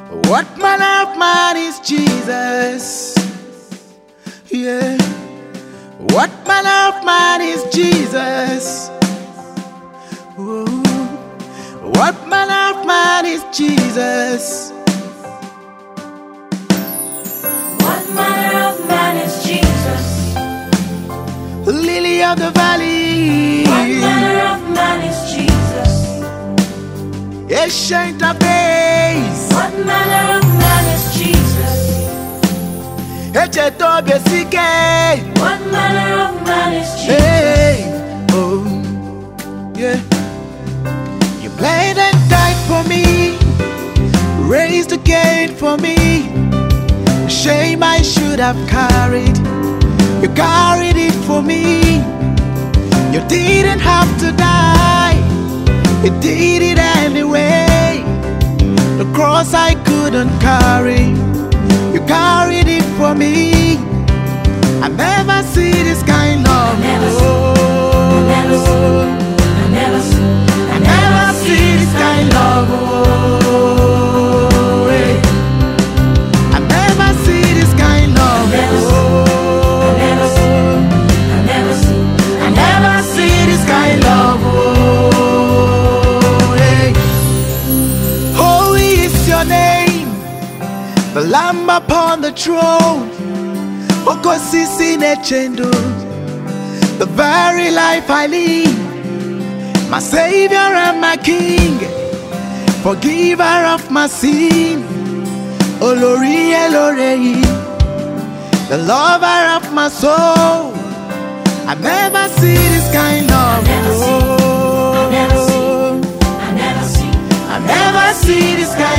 What manner of man is Jesus? Yeah. What manner of man is Jesus? Ooh. What manner of man is Jesus? What manner of man is Jesus? Lily of the valley. What manner of man is Jesus? Ancient of days. What manner of man is Jesus? Echeto besike. What manner of man is Jesus? Hey, oh, yeah. You bled and died for me, raised again for me. Shame I should have carried, you carried it for me. You didn't have to die, you did it anyway. The cross I couldn't carry, you carried it for me. I never see this kind of love. I never see this kind of love. I never see this kind of love. I never see this kind of love. Holy is your name, the Lamb upon the throne. Okosisi nechendo, the very life I live, my Savior and my King, forgiver of my sin. Olori Elorei, the lover of my soul. I never see this kind of love. I never see this kind